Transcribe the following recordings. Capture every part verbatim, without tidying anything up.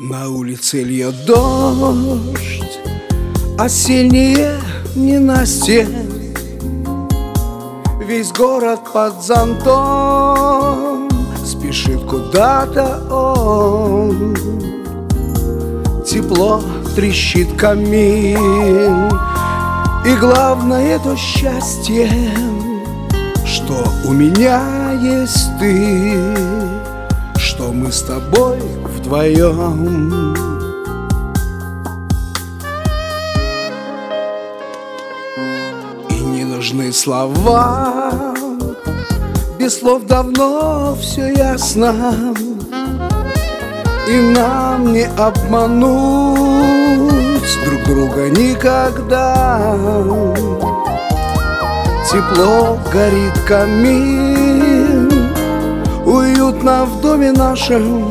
На улице льет дождь, а сильнее ненастье. Весь город под зонтом спешит куда-то он. Тепло трещит камин, и главное то счастье, что у меня есть ты, что мы с тобой вдвоем. И не нужны слова, без слов давно все ясно, и нам не обмануть друг друга никогда. Тепло горит камин, уютно в доме нашем,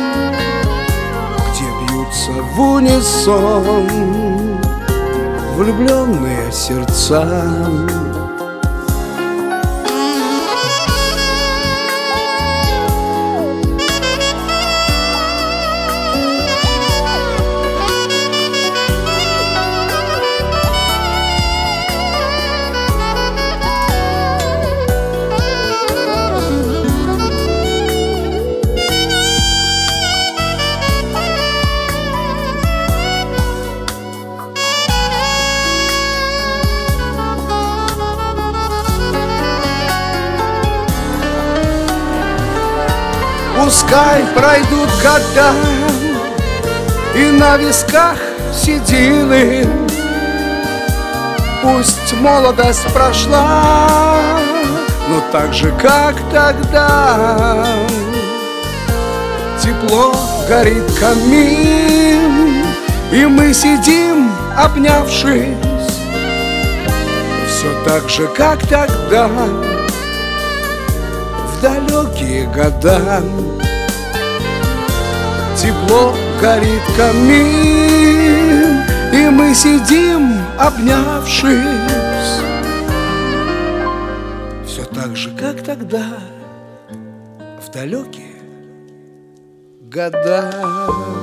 где бьются в унисон влюбленные сердца. Пускай пройдут года, и на висках седины, пусть молодость прошла, но так же, как тогда. Тепло горит камин, и мы сидим, обнявшись, все так же, как тогда, в далекие года. Тепло горит камин, и мы сидим, обнявшись, все так же, как тогда, в далекие года.